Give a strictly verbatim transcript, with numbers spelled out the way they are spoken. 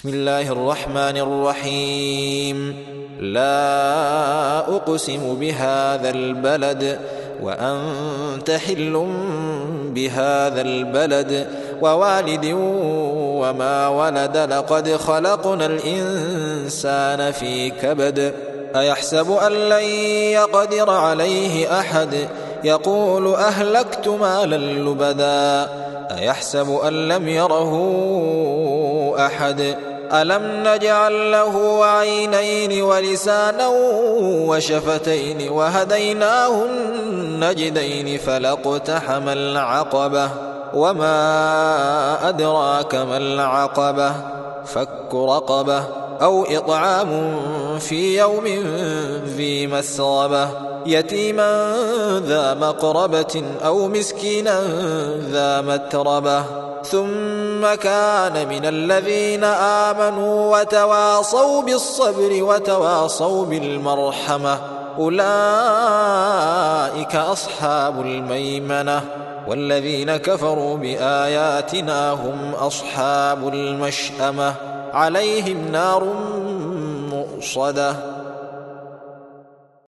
بسم الله الرحمن الرحيم لا أقسم بهذا البلد وأنت حل بهذا البلد ووالد وما ولد لقد خلقنا الإنسان في كبد أيحسب أن لن يقدر عليه أحد يقول أهلكت مالا لبدا أيحسب أن لم يره أحد ألم نجعل له عينين ولسانا وشفتين وهديناه النجدين فلاقتحم العقبة وما أدراك ما العقبة فك رقبة أو إطعام في يوم ذي مسغبة يتيما ذا مقربة أو مسكينا ذا متربة ثم كان من الذين آمنوا وتواصوا بالصبر وتواصوا بالمرحمة أولئك أصحاب الميمنة والذين كفروا بآياتنا هم أصحاب المشأمة عليهم نار مؤصدة